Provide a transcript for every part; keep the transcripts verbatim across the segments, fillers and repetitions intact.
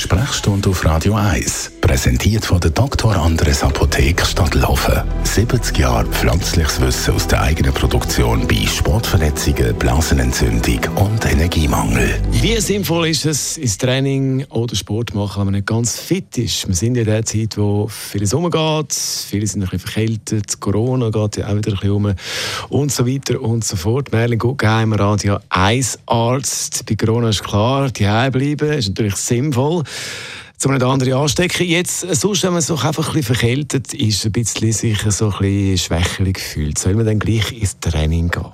Sprechstunde auf Radio eins. Präsentiert von der Doktor Andres Apotheke Stadtlaufen. siebzig Jahre pflanzliches Wissen aus der eigenen Produktion bei Sportverletzungen, Blasenentzündung und Energiemangel. Wie sinnvoll ist es, ins Training oder Sport machen, wenn man nicht ganz fit ist? Wir sind in der Zeit, wo vieles umgeht, viele sind ein bisschen verkältet, Corona geht ja auch wieder ein bisschen um und so weiter und so fort. Merlin Guggenheim, Radio eins Arzt. Bei Corona ist klar, die bleiben ist natürlich sinnvoll. Um nicht andere anstecken. Jetzt, sonst, wenn man sich einfach ein bisschen verkältet ist, ein bisschen sich so ein bisschen schwächelig fühlt, soll man dann gleich ins Training gehen?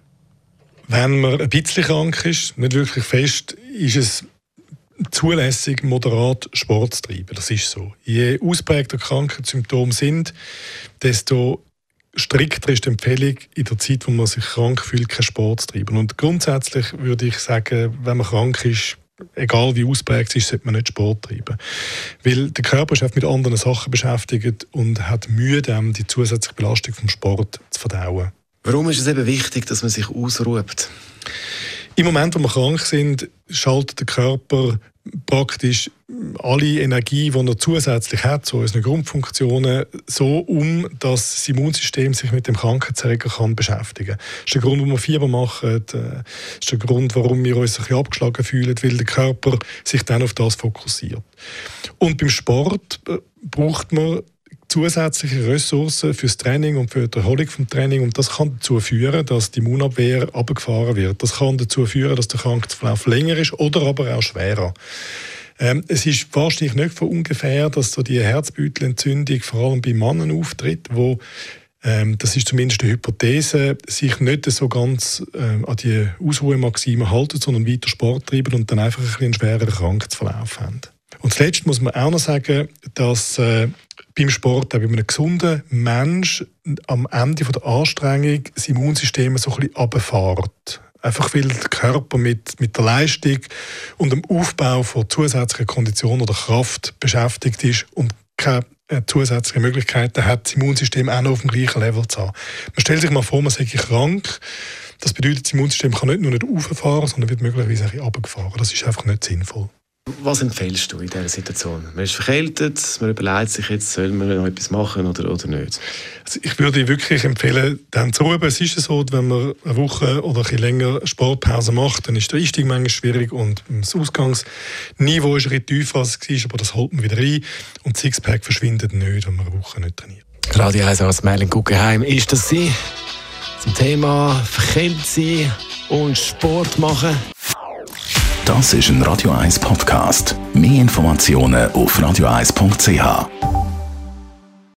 Wenn man ein bisschen krank ist, nicht wirklich fest, ist es zulässig, moderat Sport zu treiben. Das ist so. Je ausprägter Krankheitssymptome sind, desto strikter ist die Empfehlung, in der Zeit, wo man sich krank fühlt, keinen Sport zu treiben. Und grundsätzlich würde ich sagen, wenn man krank ist, egal wie ausprägt es ist, sollte man nicht Sport treiben. Weil der Körper ist mit anderen Sachen beschäftigt und hat Mühe, die zusätzliche Belastung vom Sport zu verdauen. Warum ist es eben wichtig, dass man sich ausruht? Im Moment, wo wir krank sind, schaltet der Körper praktisch alle Energie, die er zusätzlich hat, so unsere Grundfunktionen, so um, dass das Immunsystem sich mit dem Krankheitserreger kann beschäftigen kann. Das ist der Grund, warum wir Fieber machen. Das ist der Grund, warum wir uns ein bisschen abgeschlagen fühlen, weil der Körper sich dann auf das fokussiert. Und beim Sport braucht man zusätzliche Ressourcen für das Training und für die Erholung vom Training, und das kann dazu führen, dass die Immunabwehr runtergefahren wird. Das kann dazu führen, dass der Krankheitsverlauf länger ist oder aber auch schwerer. Ähm, es ist wahrscheinlich nicht von ungefähr, dass so die Herzbeutelentzündung vor allem bei Männern auftritt, wo ähm, das ist zumindest eine Hypothese, sich nicht so ganz ähm, an die Ausruhemaxime halten, sondern weiter Sport treiben und dann einfach ein bisschen einen schwereren Krankheitsverlauf haben. Und zuletzt muss man auch noch sagen, dass äh, beim Sport, auch bei einem gesunden Mensch, am Ende der Anstrengung das Immunsystem so ein bisschen runterfährt. Einfach weil der Körper mit, mit der Leistung und dem Aufbau von zusätzlichen Konditionen oder Kraft beschäftigt ist und keine äh, zusätzlichen Möglichkeiten hat, das Immunsystem auch noch auf dem gleichen Level zu haben. Man stellt sich mal vor, man sei krank. Das bedeutet, das Immunsystem kann nicht nur nicht rauffahren, sondern wird möglicherweise ein bisschen runtergefahren. Das ist einfach nicht sinnvoll. Was empfiehlst du in dieser Situation? Man ist verkältet, man überlegt sich jetzt, soll man noch etwas machen oder, oder nicht? Also ich würde wirklich empfehlen, dann zu ruhen. Es ist so, wenn man eine Woche oder ein bisschen länger Sportpause macht, dann ist der Einstieg manchmal schwierig und das Ausgangsniveau ist ein bisschen tiefer, als es war, aber das holt man wieder rein. Und das Sixpack verschwindet nicht, wenn man eine Woche nicht trainiert. Radio eins als Merlin Guggenheim ist das sie zum Thema verkältet sein und Sport machen. Das ist ein Radio eins Podcast. Mehr Informationen auf radio eins punkt c h.